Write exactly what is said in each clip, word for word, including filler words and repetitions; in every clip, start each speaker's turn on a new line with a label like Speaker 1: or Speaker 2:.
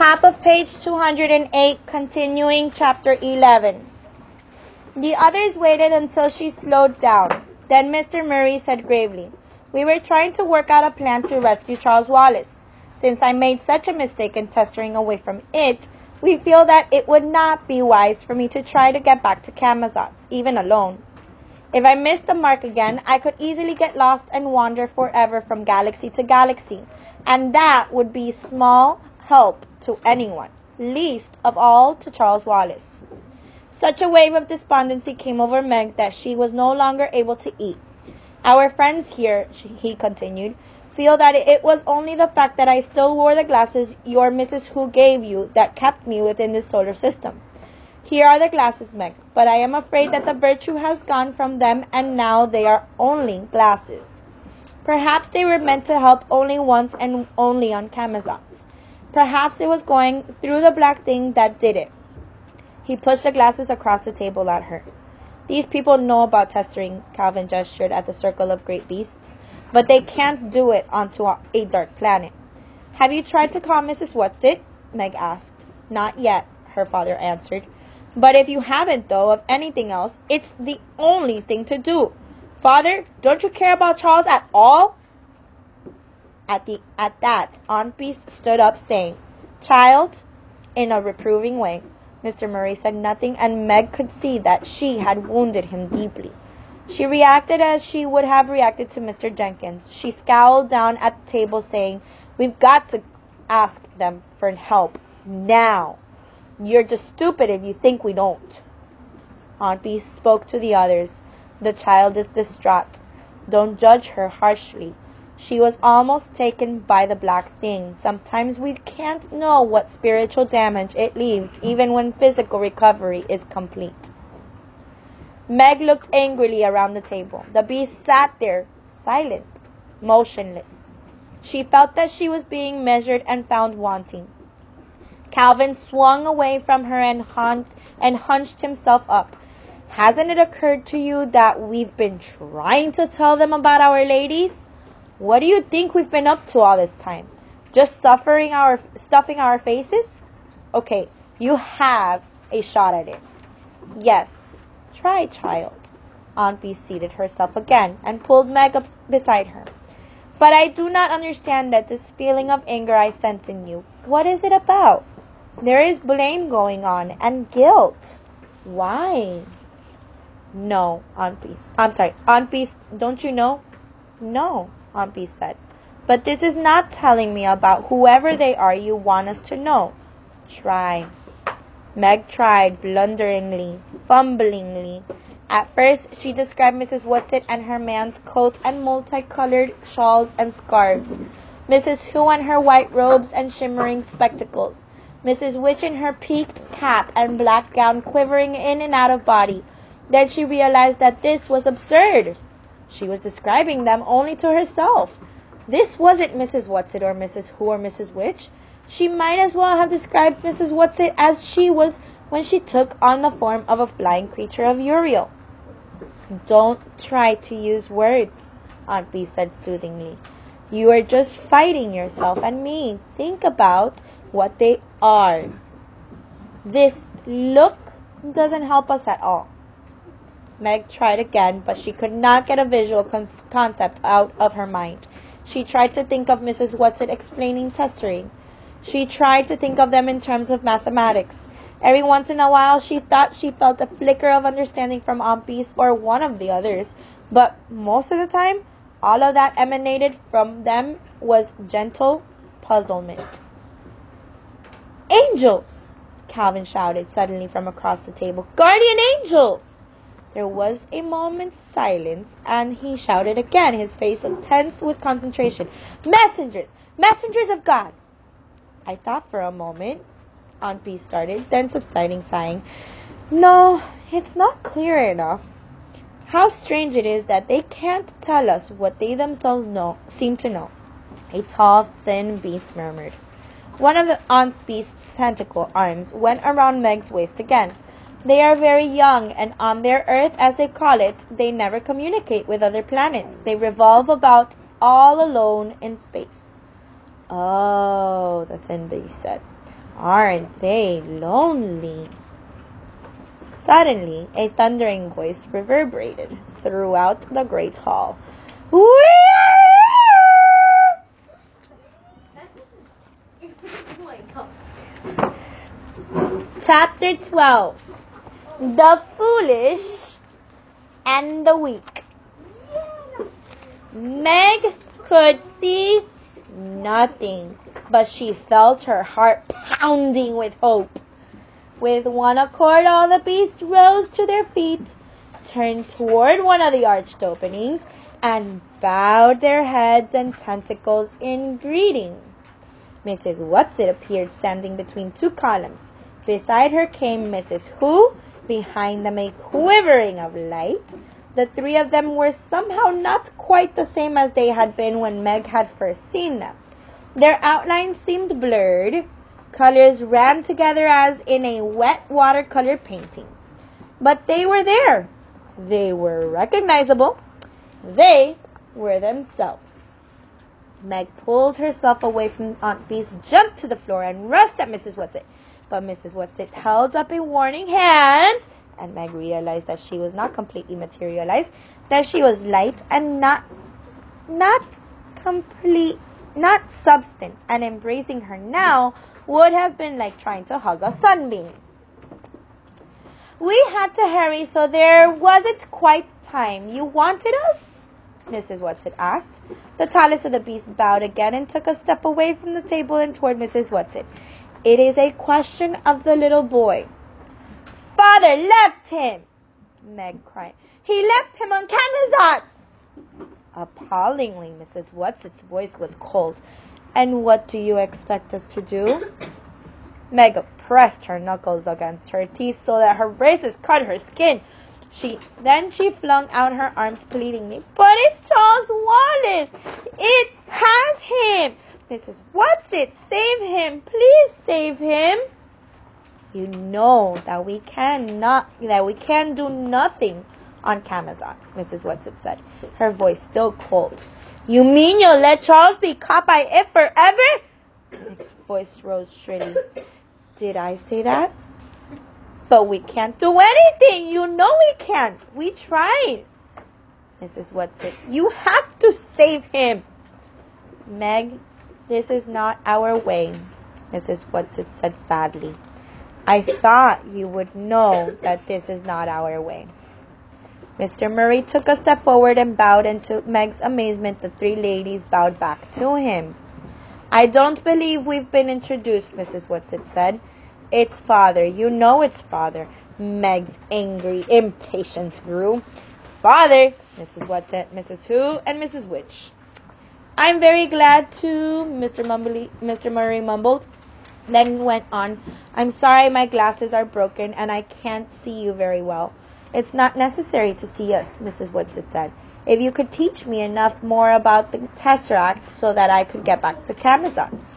Speaker 1: Top of page two hundred eight, continuing chapter eleven. The others waited until she slowed down. Then Mister Murray said gravely, "We were trying to work out a plan to rescue Charles Wallace. Since I made such a mistake in tethering away from it, we feel that it would not be wise for me to try to get back to Camazotz, even alone. If I missed the mark again, I could easily get lost and wander forever from galaxy to galaxy, and that would be small help to anyone, least of all to Charles Wallace." Such a wave of despondency came over Meg that she was no longer able to eat. "Our friends here," he continued, "feel that it was only the fact that I still wore the glasses your Missus Who gave you that kept me within this solar system. Here are the glasses, Meg, but I am afraid that the virtue has gone from them, and now they are only glasses. Perhaps they were meant to help only once and only on Camazotz. Perhaps it was going through the black thing that did it." He pushed the glasses across the table at her. "These people know about tethering," Calvin gestured at the circle of great beasts, "but they can't do it onto a dark planet." "Have you tried to call Missus Whatsit?" Meg asked. "Not yet," her father answered. "But if you haven't, though, of anything else, it's the only thing to do. Father, don't you care about Charles at all?" At, the, at that, Aunt Beast stood up, saying, "Child," in a reproving way. Mister Murray said nothing, and Meg could see that she had wounded him deeply. She reacted as she would have reacted to Mister Jenkins. She scowled down at the table, saying, "We've got to ask them for help now. You're just stupid if you think we don't." Aunt Beast spoke to the others. "The child is distraught. Don't judge her harshly. She was almost taken by the black thing. Sometimes we can't know what spiritual damage it leaves, even when physical recovery is complete." Meg looked angrily around the table. The beast sat there, silent, motionless. She felt that she was being measured and found wanting. Calvin swung away from her and, hun- and hunched himself up. "Hasn't it occurred to you that we've been trying to tell them about Our Ladies? What do you think we've been up to all this time? Just suffering our, stuffing our faces? Okay, you have a shot at it. Yes, try, child." Aunt Beast seated herself again and pulled Meg up beside her. "But I do not understand that this feeling of anger I sense in you. What is it about? There is blame going on, and guilt. Why?" "No, Aunt Beast. I'm sorry, Aunt Beast, don't you know?" "No," Aunt Beast said. "But this is not telling me about whoever they are you want us to know. Try." Meg tried, blunderingly, fumblingly. At first, she described Missus Whatsit and her man's coat and multicolored shawls and scarves, Missus Who and her white robes and shimmering spectacles, Missus Witch in her peaked cap and black gown quivering in and out of body. Then she realized that this was absurd. She was describing them only to herself. This wasn't Missus Whatsit or Missus Who or Missus Witch. She might as well have described Missus Whatsit as she was when she took on the form of a flying creature of Uriel. "Don't try to use words," Aunt Beast said soothingly. "You are just fighting yourself and me. Think about what they are. This look doesn't help us at all." Meg tried again, but she could not get a visual con- concept out of her mind. She tried to think of Missus Whatsit explaining tethering. She tried to think of them in terms of mathematics. Every once in a while she thought she felt a flicker of understanding from Aunt Beast or one of the others, but most of the time, all of that emanated from them was gentle puzzlement. "Angels!" Calvin shouted suddenly from across the table. "Guardian angels!" There was a moment's silence, and he shouted again, his face tense with concentration. "Messengers! Messengers of God!" "I thought for a moment," Aunt Beast started, then subsiding, sighing, "No, it's not clear enough. How strange it is that they can't tell us what they themselves know, seem to know," a tall, thin beast murmured. One of the Aunt Beast's tentacle arms went around Meg's waist again. "They are very young, and on their Earth, as they call it, they never communicate with other planets. They revolve about all alone in space." "Oh," the thin beast said. Aren't they lonely? Suddenly, a thundering voice reverberated throughout the great hall. We are Chapter twelve. The Foolish and the Weak. Meg could see nothing, but she felt her heart pounding with hope. With one accord, all the beasts rose to their feet, turned toward one of the arched openings, and bowed their heads and tentacles in greeting. Missus Whatsit appeared standing between two columns. Beside her came Missus Who, behind them a quivering of light. The three of them were somehow not quite the same as they had been when Meg had first seen them. Their outlines seemed blurred. Colors ran together as in a wet watercolor painting. But they were there. They were recognizable. They were themselves. Meg pulled herself away from Aunt Bee's, jumped to the floor, and rushed at Missus Whatsit. But Missus Whatsit held up a warning hand, and Meg realized that she was not completely materialized, that she was light and not, not complete, not substance, and embracing her now would have been like trying to hug a sunbeam. We had to hurry, so there wasn't quite time. You wanted us? Missus Whatsit asked. The tallest of the beasts bowed again and took a step away from the table and toward Missus Whatsit. It is a question of the little boy. Father left him, Meg cried. He left him on Camazotz. Appallingly, Missus Whatsit's voice was cold. And what do you expect us to do? Meg pressed her knuckles against her teeth so that her braces cut her skin. She then she flung out her arms pleadingly. But it's Charles Wallace. It has him. Missus Whatsit, save him. Please save him. You know that we cannot that we can do nothing on Camazotz, Missus Whatsit said, her voice still cold. You mean you'll let Charles be caught by it forever? Meg's voice rose shrilly. Did I say that? But we can't do anything. You know we can't. We tried. Missus Whatsit, you have to save him. Meg, this is not our way, Missus Whatsit said sadly. I thought you would know that this is not our way. Mister Murray took a step forward and bowed, and to Meg's amazement, the three ladies bowed back to him. I don't believe we've been introduced, Missus Whatsit said. It's Father. You know it's Father. Meg's angry impatience grew. Father, Missus Whatsit, Missus Who, and Missus Witch. I'm very glad to, Mister Mumbly, Mister Murray mumbled, then went on. I'm sorry my glasses are broken and I can't see you very well. It's not necessary to see us, Missus Whatsit said. If you could teach me enough more about the Tesseract so that I could get back to Camazotz.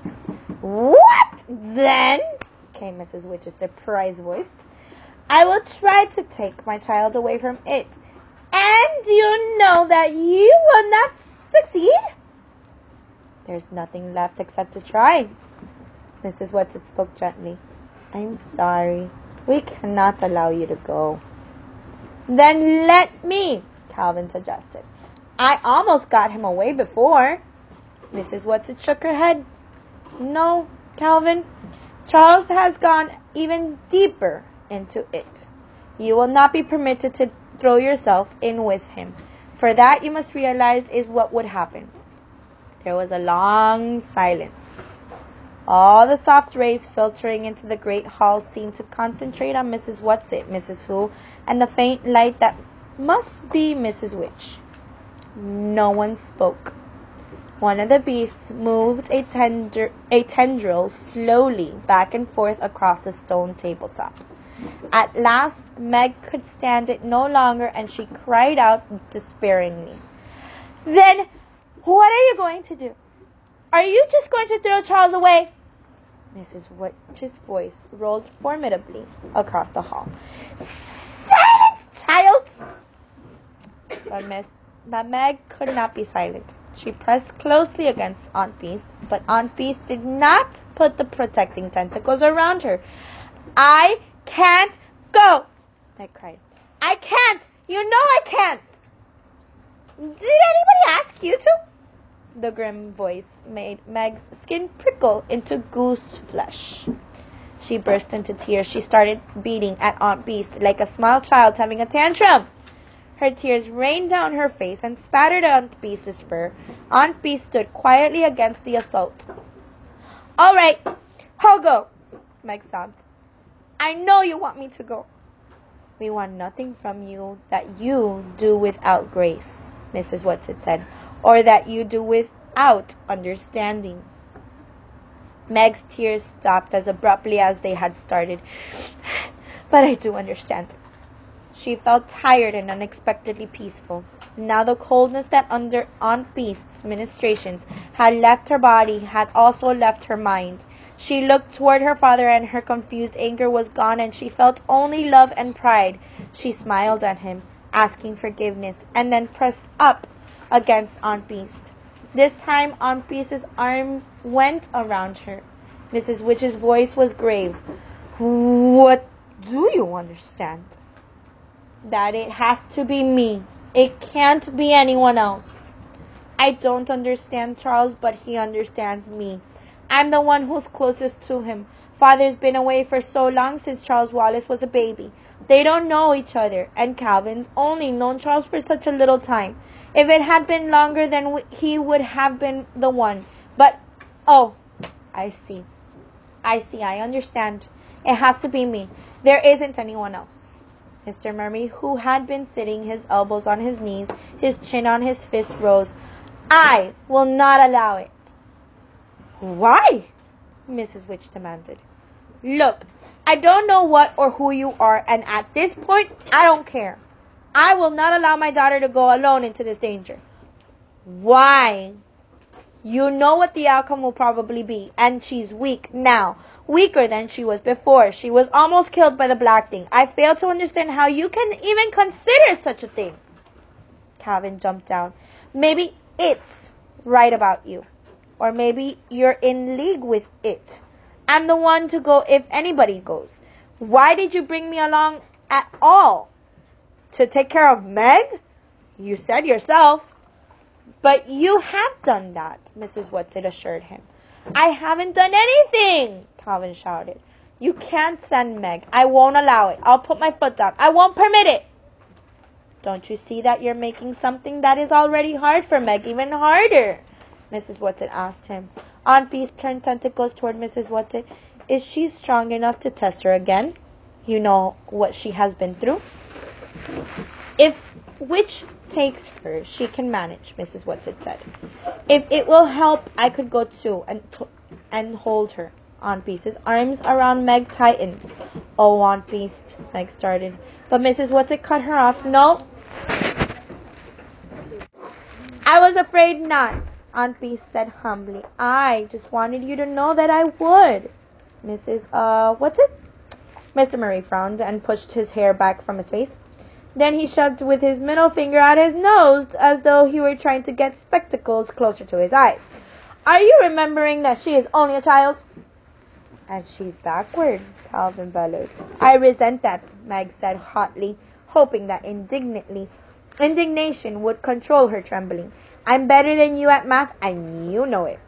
Speaker 1: What then? Came Missus Witch's surprised voice. I will try to take my child away from it. And you know that you will not succeed? There's nothing left except to try. Missus Whatsit spoke gently. I'm sorry. We cannot allow you to go. Then let me, Calvin suggested. I almost got him away before. Missus Whatsit shook her head. No, Calvin. Charles has gone even deeper into it. You will not be permitted to throw yourself in with him. For that, you must realize, is what would happen. There was a long silence. All the soft rays filtering into the great hall seemed to concentrate on Missus Whatsit, Missus Who, and the faint light that must be Missus Witch. No one spoke. One of the beasts moved a, tender, a tendril slowly back and forth across the stone tabletop. At last, Meg could stand it no longer, and she cried out despairingly. Then, what are you going to do? Are you just going to throw Charles away? Missus Witch's voice rolled formidably across the hall. Silence, child! But, Miss, but Meg could not be silent. She pressed closely against Aunt Beast, but Aunt Beast did not put the protecting tentacles around her. I can't go, Meg cried. I can't! You know I can't! Did anybody ask you to? The grim voice made Meg's skin prickle into goose flesh. She burst into tears. She started beating at Aunt Beast like a small child having a tantrum. Her tears rained down her face and spattered Aunt Beast's fur. Aunt Beast stood quietly against the assault. All right, I'll go, Meg sobbed. I know you want me to go. We want nothing from you that you do without grace, Missus Whatsit said, or that you do without understanding. Meg's tears stopped as abruptly as they had started. But I do understand. She felt tired and unexpectedly peaceful. Now the coldness that under Aunt Beast's ministrations had left her body had also left her mind. She looked toward her father and her confused anger was gone and she felt only love and pride. She smiled at him, asking forgiveness, and then pressed up against Aunt Beast. This time Aunt Beast's arm went around her. Missus Witch's voice was grave. What do you understand? That it has to be me. It can't be anyone else. I don't understand Charles, but he understands me. I'm the one who's closest to him. Father's been away for so long since Charles Wallace was a baby. They don't know each other, and Calvin's only known Charles for such a little time. If it had been longer, then he would have been the one. But, oh, I see. I see, I understand. It has to be me. There isn't anyone else. Mister Murray, who had been sitting, his elbows on his knees, his chin on his fist, rose. I will not allow it. Why? Missus Witch demanded. Look, I don't know what or who you are, and at this point, I don't care. I will not allow my daughter to go alone into this danger. Why? You know what the outcome will probably be, and she's weak now. Weaker than she was before. She was almost killed by the black thing. I fail to understand how you can even consider such a thing. Calvin jumped down. Maybe it's right about you. Or maybe you're in league with it. I'm the one to go if anybody goes. Why did you bring me along at all? To take care of Meg? You said yourself. But you have done that, Missus Whatsit assured him. I haven't done anything, Calvin shouted. You can't send Meg. I won't allow it. I'll put my foot down. I won't permit it. Don't you see that you're making something that is already hard for Meg even harder? Missus Whatsit asked him. Aunt Beast turned tentacles toward Missus Whatsit. Is she strong enough to test her again? You know what she has been through. If which takes her, she can manage, Missus Whatsit said. If it will help, I could go too and t- and hold her. Aunt Beast's arms around Meg tightened. Oh, Aunt Beast, Meg started. But Missus Whatsit cut her off. No. I was afraid not, Aunt Beast said humbly. I just wanted you to know that I would. Missus Uh, what's it? Mister Murray frowned and pushed his hair back from his face. Then he shoved with his middle finger at his nose as though he were trying to get spectacles closer to his eyes. Are you remembering that she is only a child? And she's backward, Calvin bellowed. I resent that, Meg said hotly, hoping that indignantly indignation would control her trembling. I'm better than you at math, and you know it.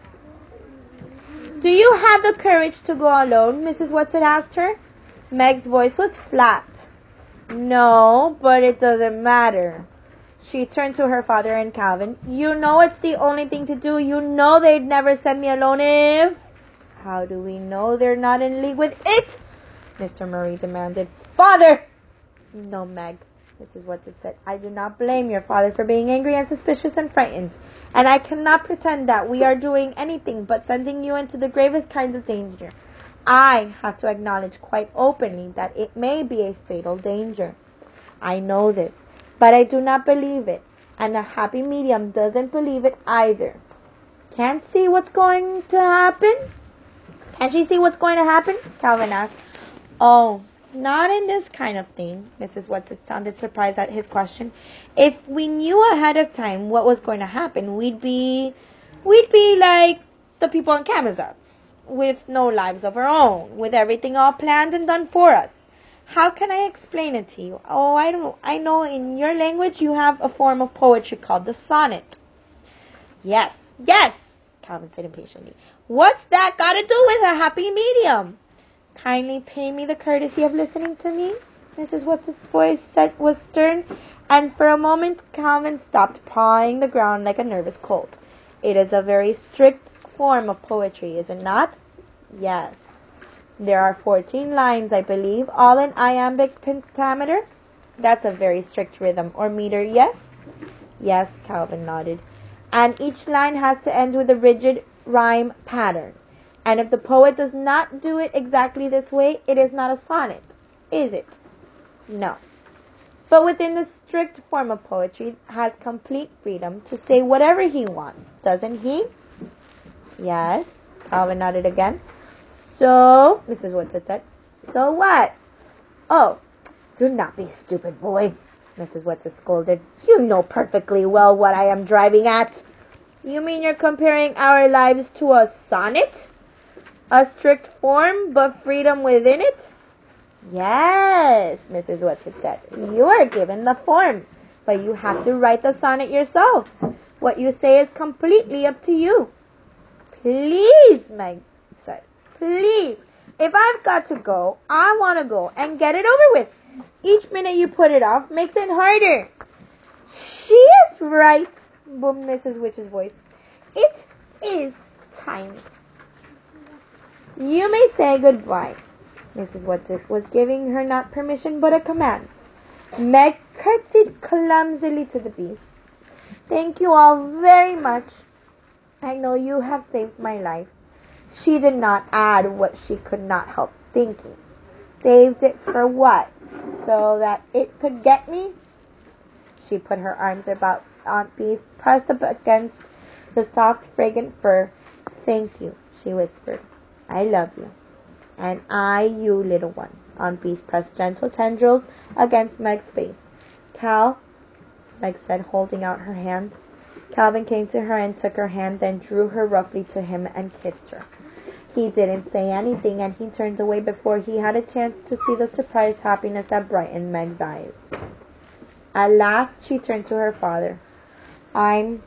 Speaker 1: Do you have the courage to go alone? Missus Whatsit asked her. Meg's voice was flat. No, but it doesn't matter. She turned to her father and Calvin. You know it's the only thing to do. You know they'd never send me alone if... How do we know they're not in league with it? Mister Murray demanded. Father! No, Meg, Missus Whatsit said. I do not blame your father for being angry and suspicious and frightened. And I cannot pretend that we are doing anything but sending you into the gravest kind of danger. I have to acknowledge quite openly that it may be a fatal danger. I know this, but I do not believe it, and the happy medium doesn't believe it either. Can't see what's going to happen? Can't she see what's going to happen? Calvin asked. Oh, Not in this kind of thing. Missus Whatsit sounded surprised at his question. If we knew ahead of time what was going to happen, we'd be, we'd be like the people in Camazotz, with no lives of our own, with everything all planned and done for us. How can I explain it to you? Oh, I don't, I know in your language you have a form of poetry called the sonnet. Yes, yes, Calvin said impatiently. What's that got to do with a happy medium? Kindly pay me the courtesy of listening to me. Missus Watson's voice said was stern, and for a moment Calvin stopped pawing the ground like a nervous colt. It is a very strict form of poetry, is it not? Yes. There are fourteen lines, I believe, all in iambic pentameter. That's a very strict rhythm, or meter, yes? Yes, Calvin nodded. And each line has to end with a rigid rhyme pattern. And if the poet does not do it exactly this way, it is not a sonnet, is it? No. But within the strict form of poetry has complete freedom to say whatever he wants, doesn't he? Yes, Calvin nodded again. So, Missus Woodson said, so what? Oh, do not be stupid, boy, Missus Woodson scolded. You know perfectly well what I am driving at. You mean you're comparing our lives to a sonnet? A strict form, but freedom within it? Yes, Missus Woodson said. You are given the form, but you have to write the sonnet yourself. What you say is completely up to you. Please, Meg said. Please. If I've got to go, I want to go and get it over with. Each minute you put it off makes it harder. She is right, boomed Missus Witch's voice. It is time. You may say goodbye. Missus Watson was giving her not permission but a command. Meg curtsied clumsily to the beasts. Thank you all very much. I know you have saved my life. She did not add what she could not help thinking. Saved it for what? So that it could get me? She put her arms about Aunt Bee's, pressed up against the soft, fragrant fur. Thank you, she whispered. I love you. And I you, little one. Aunt Bees pressed gentle tendrils against Meg's face. Cal, Meg said, holding out her hand. Calvin came to her and took her hand, then drew her roughly to him and kissed her. He didn't say anything, and he turned away before he had a chance to see the surprised happiness that brightened Meg's eyes. At last she turned to her father. I'm...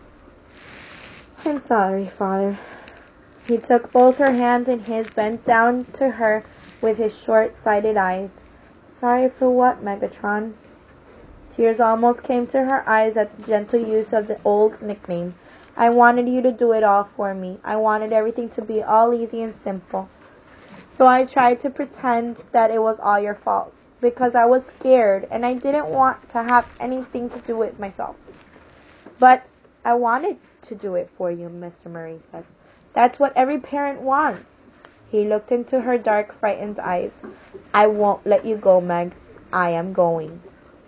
Speaker 1: I'm sorry, Father. He took both her hands in his, bent down to her with his short-sighted eyes. Sorry for what, Megatron? Tears almost came to her eyes at the gentle use of the old nickname. I wanted you to do it all for me. I wanted everything to be all easy and simple. So I tried to pretend that it was all your fault, because I was scared and I didn't want to have anything to do with myself. But I wanted to do it for you, Mister Murray said. That's what every parent wants. He looked into her dark, frightened eyes. I won't let you go, Meg. I am going.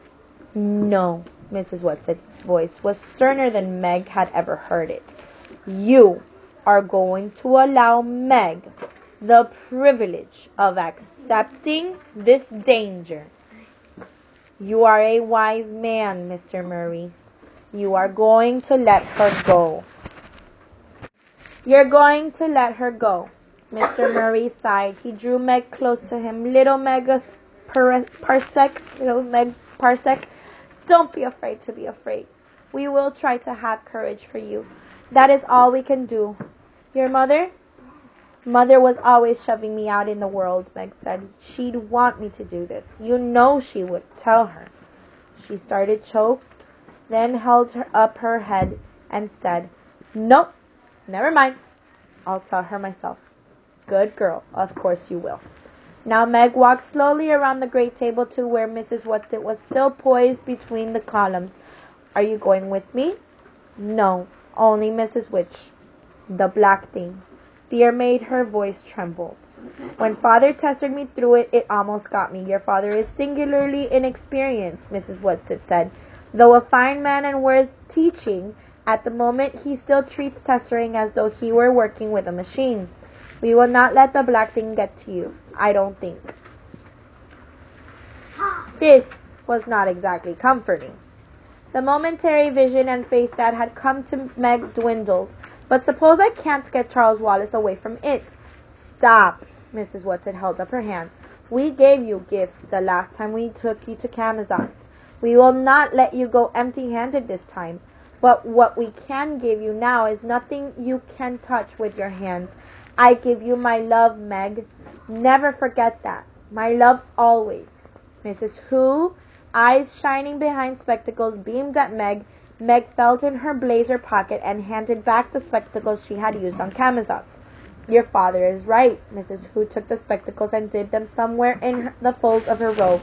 Speaker 1: No, Missus Watson's voice was sterner than Meg had ever heard it. You are going to allow Meg the privilege of accepting this danger. You are a wise man, Mister Murray. You are going to let her go. You're going to let her go. Mister Murray sighed. He drew Meg close to him. Little Megas Parsec, little Meg Parsec, don't be afraid to be afraid. We will try to have courage for you. That is all we can do. Your mother? Mother was always shoving me out in the world, Meg said. She'd want me to do this. You know she would. Tell her. She started choked, then held her up her head and said, Nope, never mind. I'll tell her myself. Good girl. Of course you will. Now Meg walked slowly around the great table to where Missus Whatsit was still poised between the columns. Are you going with me? No, only Missus Witch. The black thing. Fear made her voice tremble. When Father tested me through it, it almost got me. Your father is singularly inexperienced, Missus Whatsit said. Though a fine man and worth teaching, at the moment he still treats testering as though he were working with a machine. We will not let the black thing get to you, I don't think. This was not exactly comforting. The momentary vision and faith that had come to Meg dwindled. But suppose I can't get Charles Wallace away from it? Stop! Missus Watson held up her hand. We gave you gifts the last time we took you to Camazotz. We will not let you go empty-handed this time. But what we can give you now is nothing you can touch with your hands. I give you my love, Meg. Never forget that. My love always. Missus Hu, eyes shining behind spectacles, beamed at Meg. Meg felt in her blazer pocket and handed back the spectacles she had used on Camazotz. Your father is right. Missus Hu took the spectacles and hid them somewhere in the folds of her robe.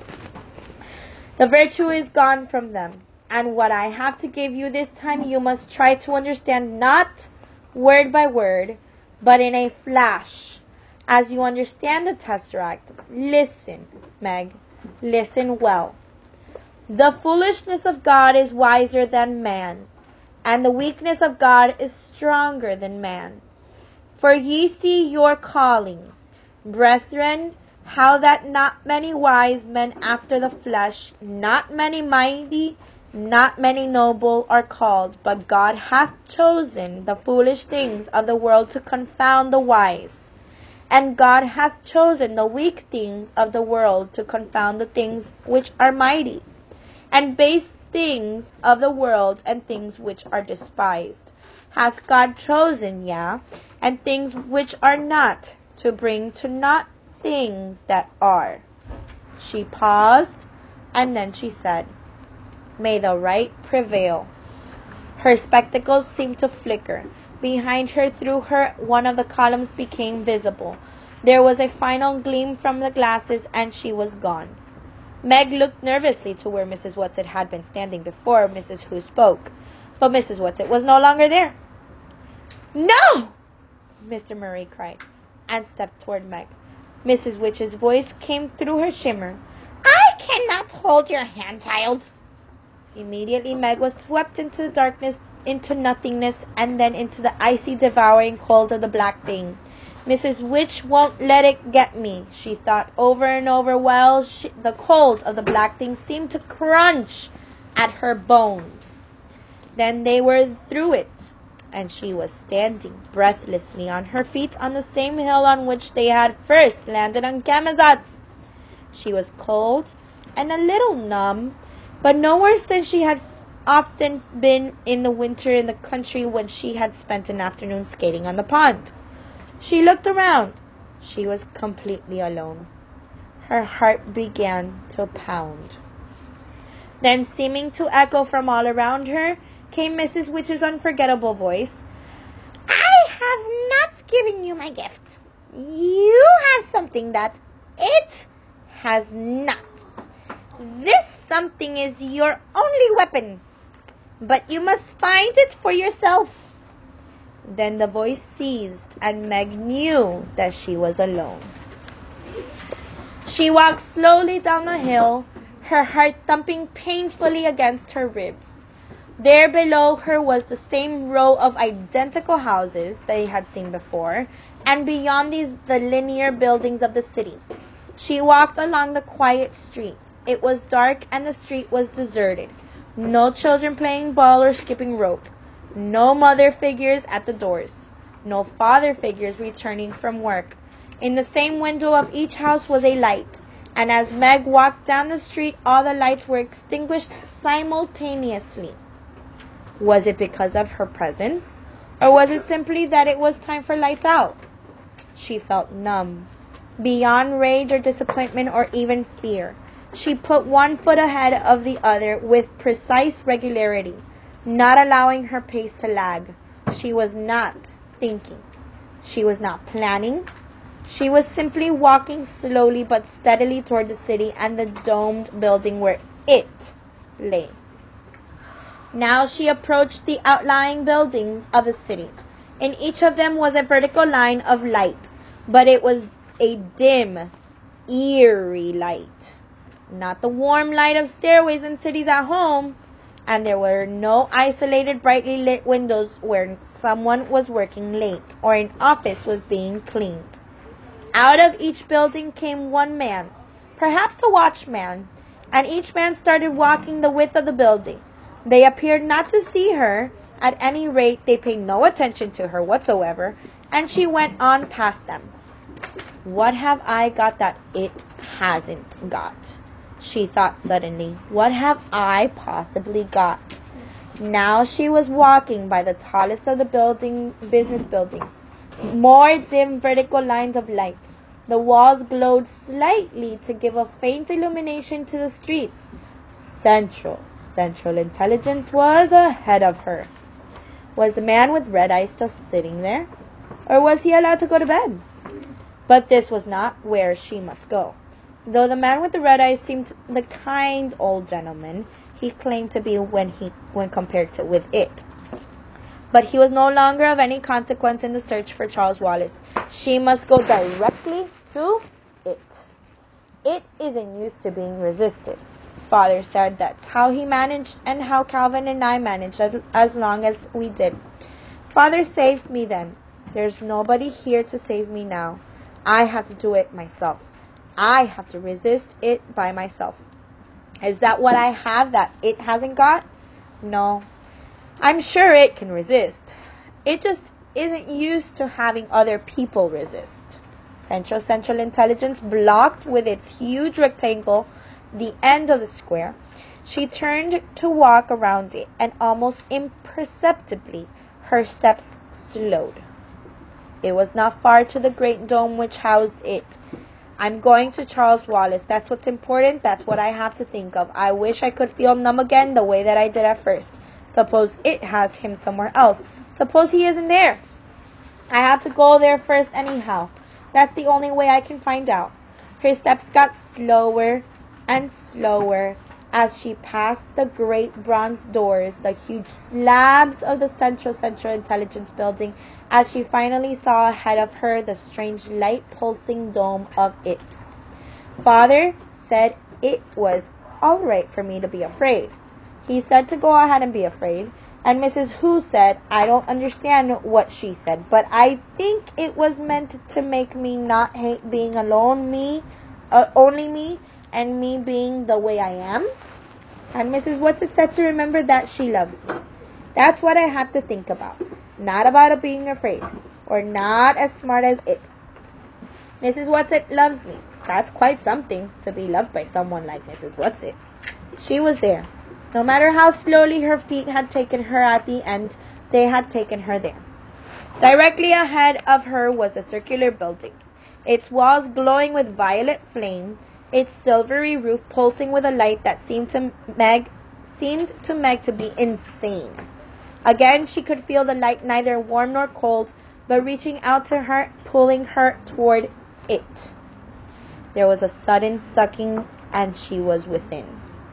Speaker 1: The virtue is gone from them, and what I have to give you this time you must try to understand, not word by word, but in a flash, as you understand the Tesseract. Listen, Meg, listen well. The foolishness of God is wiser than man, and the weakness of God is stronger than man. For ye see your calling, brethren, how that not many wise men after the flesh, not many mighty, not many noble are called, but God hath chosen the foolish things of the world to confound the wise. And God hath chosen the weak things of the world to confound the things which are mighty, and base things of the world and things which are despised. Hath God chosen, yea, and things which are not, to bring to naught things that are. She paused, and then she said, May the right prevail. Her spectacles seemed to flicker. Behind her, through her, one of the columns became visible. There was a final gleam from the glasses, and she was gone. Meg looked nervously to where Missus Watson had been standing before Missus Hu spoke. But Missus Watson was no longer there. No! Mister Murray cried, and stepped toward Meg. Missus Witch's voice came through her shimmer. I cannot hold your hand, child. Immediately Meg was swept into the darkness, into nothingness, and then into the icy, devouring cold of the black thing. Missus Witch won't let it get me, she thought over and over, while she, the cold of the black thing seemed to crunch at her bones. Then they were through it, and she was standing breathlessly on her feet on the same hill on which they had first landed on Camazotz. She was cold and a little numb, but no worse than she had often been in the winter in the country when she had spent an afternoon skating on the pond. She looked around. She was completely alone. Her heart began to pound. Then, seeming to echo from all around her, came Missus Witch's unforgettable voice. I have not given you my gift. You have something that it has not. This something is your only weapon, but you must find it for yourself. Then the voice ceased, and Meg knew that she was alone. She walked slowly down the hill, her heart thumping painfully against her ribs. There below her was the same row of identical houses they had seen before, and beyond these the linear buildings of the city. She walked along the quiet street. It was dark, and the street was deserted. No children playing ball or skipping rope. No mother figures at the doors. No father figures returning from work. In the same window of each house was a light, and as Meg walked down the street, all the lights were extinguished simultaneously. Was it because of her presence, or was it simply that it was time for lights out? She felt numb, beyond rage or disappointment or even fear. She put one foot ahead of the other with precise regularity, not allowing her pace to lag. She was not thinking. She was not planning. She was simply walking slowly but steadily toward the city and the domed building where it lay. Now she approached the outlying buildings of the city. In each of them was a vertical line of light, but it was a dim, eerie light. Not the warm light of stairways in cities at home, and there were no isolated, brightly lit windows where someone was working late or an office was being cleaned. Out of each building came one man, perhaps a watchman, and each man started walking the width of the building. They appeared not to see her. At any rate, they paid no attention to her whatsoever, and she went on past them. What have I got that it hasn't got? She thought suddenly. What have I possibly got? Now she was walking by the tallest of the building business buildings. More dim vertical lines of light. The walls glowed slightly to give a faint illumination to the streets. Central, Central Intelligence was ahead of her. Was the man with red eyes still sitting there? Or was he allowed to go to bed? But this was not where she must go. Though the man with the red eyes seemed the kind old gentleman he claimed to be when he when compared to with it. But he was no longer of any consequence in the search for Charles Wallace. She must go directly to it. It isn't used to being resisted. Father said that's how he managed and how Calvin and I managed as long as we did. Father saved me then. There's nobody here to save me now. I have to do it myself. I have to resist it by myself. Is that what I have that it hasn't got? No. I'm sure it can resist. It just isn't used to having other people resist. Central Central Intelligence blocked with its huge rectangle the end of the square. She turned to walk around it, and almost imperceptibly her steps slowed. It was not far to the great dome which housed it. I'm going to Charles Wallace. That's what's important. That's what I have to think of. I wish I could feel numb again the way that I did at first. Suppose it has him somewhere else. Suppose he isn't there. I have to go there first anyhow. That's the only way I can find out. Her steps got slower and slower as she passed the great bronze doors, the huge slabs of the Central Central Intelligence Building, as she finally saw ahead of her the strange light pulsing dome of it. Father said it was all right for me to be afraid. He said to go ahead and be afraid, and Missus Hu said, I don't understand what she said, but I think it was meant to make me not hate being alone, me, uh, only me, and me being the way I am. And Missus Whatsit said to remember that she loves me. That's what I have to think about, not about it being afraid, or not as smart as it. Missus Whatsit loves me. That's quite something, to be loved by someone like Missus Whatsit. She was there. No matter how slowly her feet had taken her at the end, they had taken her there. Directly ahead of her was a circular building, its walls glowing with violet flame, its silvery roof pulsing with a light that seemed to Meg seemed to Meg to be insane. Again she could feel the light neither warm nor cold, but reaching out to her, pulling her toward it. There was a sudden sucking, and she was within.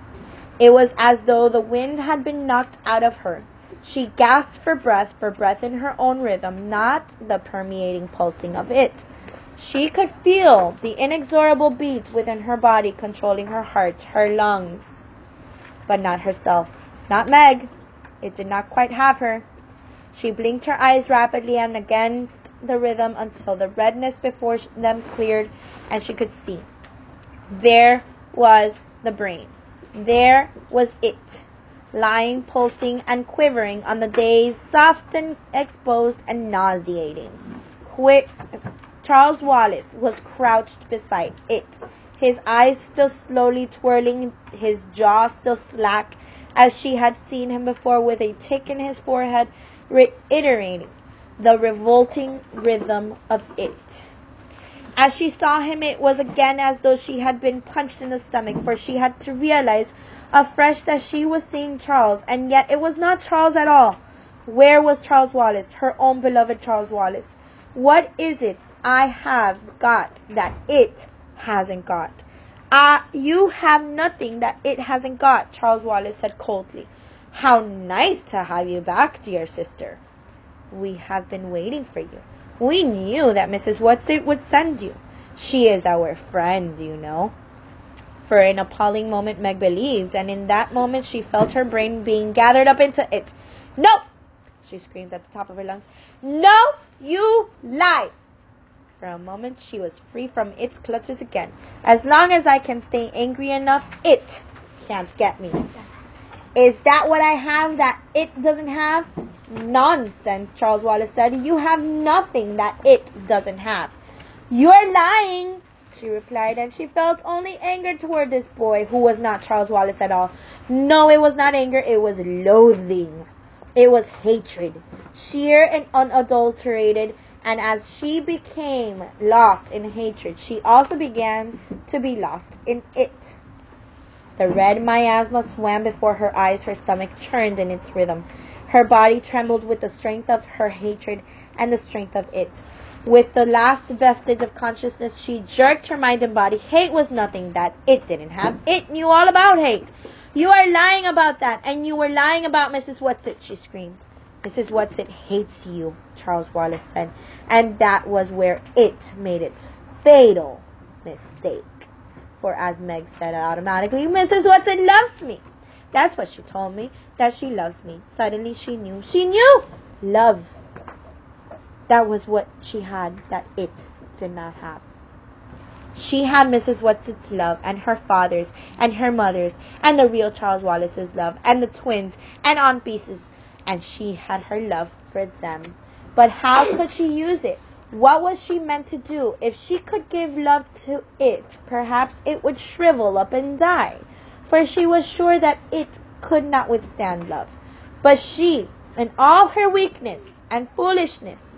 Speaker 1: It was as though the wind had been knocked out of her. She gasped for breath, for breath in her own rhythm, not the permeating pulsing of it. She could feel the inexorable beat within her body controlling her heart, her lungs. But not herself. Not Meg. It did not quite have her. She blinked her eyes rapidly and against the rhythm until the redness before them cleared and she could see. There was the brain. There was it, lying, pulsing, and quivering on the days, soft and exposed and nauseating. Quick, Charles Wallace was crouched beside it, his eyes still slowly twirling, his jaw still slack, as she had seen him before, with a tick in his forehead, reiterating the revolting rhythm of it. As she saw him, it was again as though she had been punched in the stomach, for she had to realize afresh that she was seeing Charles, and yet it was not Charles at all. Where was Charles Wallace, her own beloved Charles Wallace? What is it I have got that it hasn't got? Ah, uh, you have nothing that it hasn't got, Charles Wallace said coldly. How nice to have you back, dear sister. We have been waiting for you. We knew that Missus Whatsit would send you. She is our friend, you know. For an appalling moment Meg believed, and in that moment she felt her brain being gathered up into it. No! She screamed at the top of her lungs. No, you lie! For a moment she was free from its clutches again. As long as I can stay angry enough, it can't get me. Is that what I have that it doesn't have? Nonsense, Charles Wallace said. You have nothing that it doesn't have. You're lying, she replied, and she felt only anger toward this boy, who was not Charles Wallace at all. No, it was not anger, it was loathing. It was hatred, sheer and unadulterated, and as she became lost in hatred, she also began to be lost in it. The red miasma swam before her eyes, her stomach churned in its rhythm. Her body trembled with the strength of her hatred and the strength of it. With the last vestige of consciousness, she jerked her mind and body. Hate was nothing that it didn't have. It knew all about hate. You are lying about that, and you were lying about Missus Whatsit, she screamed. Missus Whatsit hates you, Charles Wallace said, and that was where it made its fatal mistake. For as Meg said automatically, Missus Whatsit loves me. That's what she told me, that she loves me. Suddenly she knew. She knew! Love. That was what she had that it did not have. She had Missus Whatsit's love, and her father's, and her mother's, and the real Charles Wallace's love, and the twins, and Aunt Beese's, and she had her love for them. But how could she use it? What was she meant to do? If she could give love to it, perhaps it would shrivel up and die, for she was sure that it could not withstand love. But she, in all her weakness and foolishness,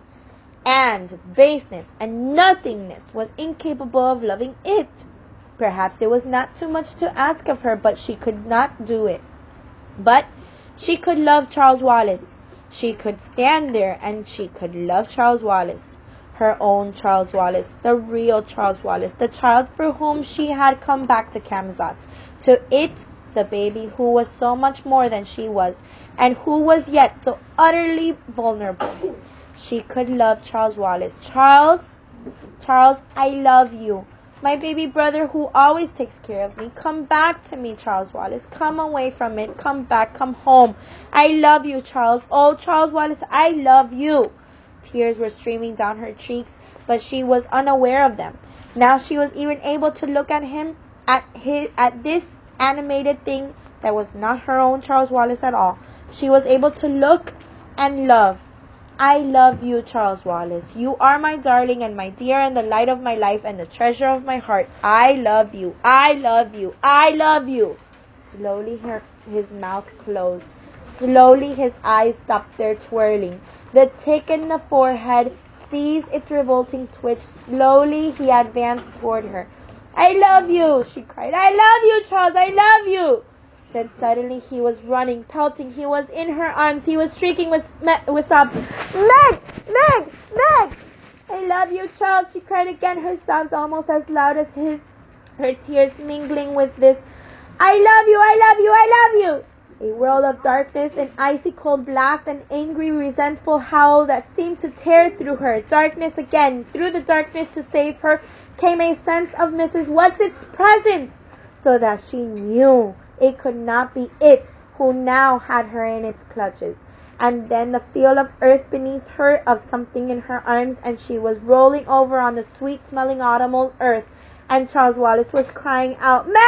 Speaker 1: and baseness and nothingness, was incapable of loving it. Perhaps it was not too much to ask of her, but she could not do it. But she could love Charles Wallace. She could stand there and she could love Charles Wallace. Her own Charles Wallace, the real Charles Wallace, the child for whom she had come back to Camazotz. To it, the baby who was so much more than she was, and who was yet so utterly vulnerable. She could love Charles Wallace. Charles, Charles, I love you. My baby brother who always takes care of me. Come back to me, Charles Wallace. Come away from it. Come back. Come home. I love you, Charles. Oh, Charles Wallace, I love you. Tears were streaming down her cheeks, but she was unaware of them. Now she was even able to look at him, at his, at this animated thing that was not her own Charles Wallace at all. She was able to look and love. I love you, Charles Wallace. You are my darling and my dear and the light of my life and the treasure of my heart. I love you. I love you. I love you. Slowly her, his mouth closed. Slowly his eyes stopped their twirling. The tick in the forehead ceased its revolting twitch. Slowly he advanced toward her. I love you, she cried. I love you, Charles. I love you. Then suddenly he was running, pelting. He was in her arms. He was shrieking with with sobs. Meg! Meg! Meg! I love you, Charles, she cried again, her sobs almost as loud as his, her tears mingling with this. I love you! I love you! I love you! A whirl of darkness, an icy cold blast, an angry, resentful howl that seemed to tear through her. Darkness again. Through the darkness, to save her, came a sense of Missus Whatsit's presence, so that she knew it could not be it who now had her in its clutches. And then the feel of earth beneath her, of something in her arms, and she was rolling over on the sweet-smelling autumnal earth, and Charles Wallace was crying out, Meg!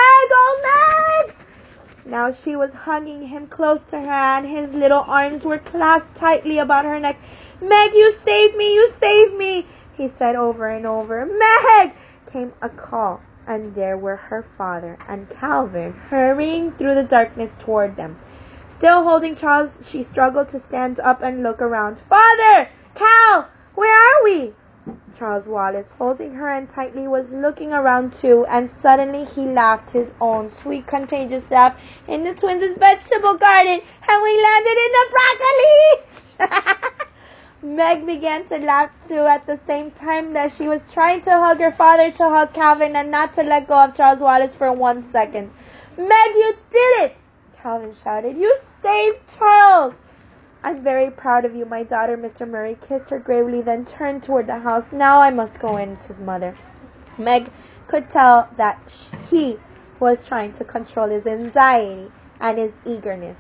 Speaker 1: Oh, Meg! Now she was hugging him close to her, and his little arms were clasped tightly about her neck. Meg, you saved me! You saved me! He said over and over. Meg! Came a call. And there were her father and Calvin hurrying through the darkness toward them. Still holding Charles, she struggled to stand up and look around. Father! Cal! Where are we? Charles Wallace, holding her and tightly, was looking around too, and suddenly he laughed his own sweet, contagious laugh in the twins' vegetable garden, and we landed in the broccoli! Meg began to laugh too at the same time that she was trying to hug her father, to hug Calvin, and not to let go of Charles Wallace for one second. Meg, you did it! Calvin shouted. You saved Charles! I'm very proud of you, my daughter. Mister Murray kissed her gravely, then turned toward the house. Now I must go in to his mother. Meg could tell that he was trying to control his anxiety and his eagerness.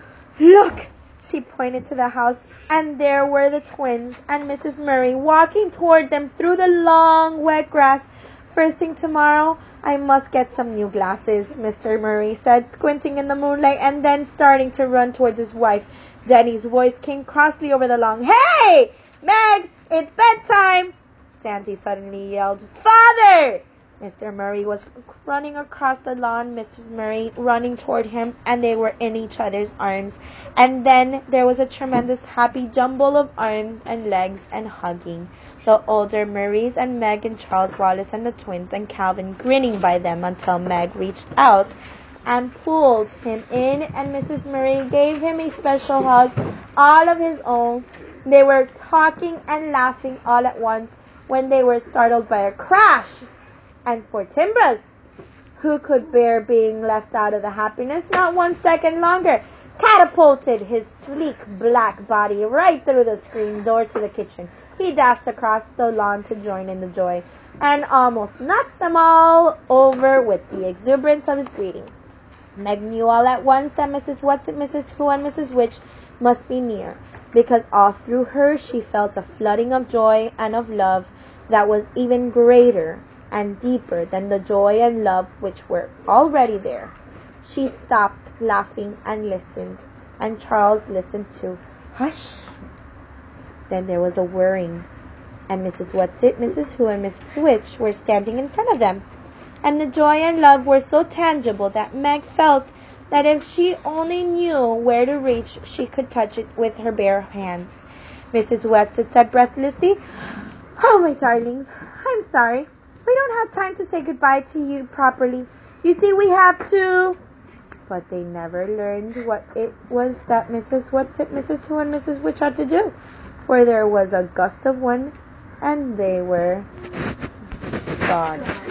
Speaker 1: Look! She pointed to the house, and there were the twins and Missus Murray walking toward them through the long, wet grass. First thing tomorrow, I must get some new glasses, Mister Murray said, squinting in the moonlight and then starting to run towards his wife. Denny's voice came crossly over the lawn. Hey! Meg! It's bedtime! Sandy suddenly yelled. Father! Mister Murray was running across the lawn, Missus Murray running toward him, and they were in each other's arms. And then there was a tremendous happy jumble of arms and legs and hugging. The older Murrays and Meg and Charles Wallace and the twins and Calvin grinning by them until Meg reached out and pulled him in, and Missus Murray gave him a special hug, all of his own. They were talking and laughing all at once when they were startled by a crash. And for Timbers, who could bear being left out of the happiness not one second longer, catapulted his sleek black body right through the screen door to the kitchen. He dashed across the lawn to join in the joy, and almost knocked them all over with the exuberance of his greeting. Meg knew all at once that Missus Whatsit, Missus Who, and Missus Which must be near, because all through her she felt a flooding of joy and of love that was even greater and deeper than the joy and love which were already there. She stopped laughing and listened, and Charles listened too. Hush! Then there was a whirring, and Missus Whatsit, Missus Who, and Missus Which were standing in front of them, and the joy and love were so tangible that Meg felt that if she only knew where to reach, she could touch it with her bare hands. Missus Whatsit said breathlessly, Oh, my darlings, I'm sorry. We don't have time to say goodbye to you properly. You see, we have to... But they never learned what it was that Missus Whatsit, Missus Who, and Missus Which had to do, for there was a gust of wind, and they were gone.